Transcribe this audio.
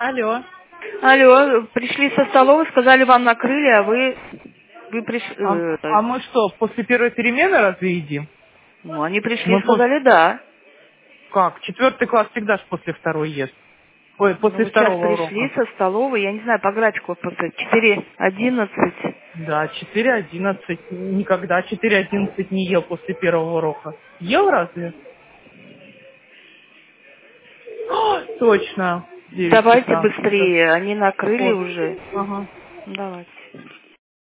Алло. Алло, пришли со столовой, сказали, вам накрыли, а вы пришли... А мы что, после первой перемены разве едим? Ну, они пришли и Мы сказали, да. как? 4 класс всегда ж после второй ест. Ой, Ну, после вот сейчас второго пришли урока. со столовой, я не знаю, по графику после 4:11. Да, 4:11. Никогда 4:11 не ел после первого урока. Ел разве? Точно. 9 Давайте 15. Да. быстрее, они накрыли Вот. уже. Ага. Давайте.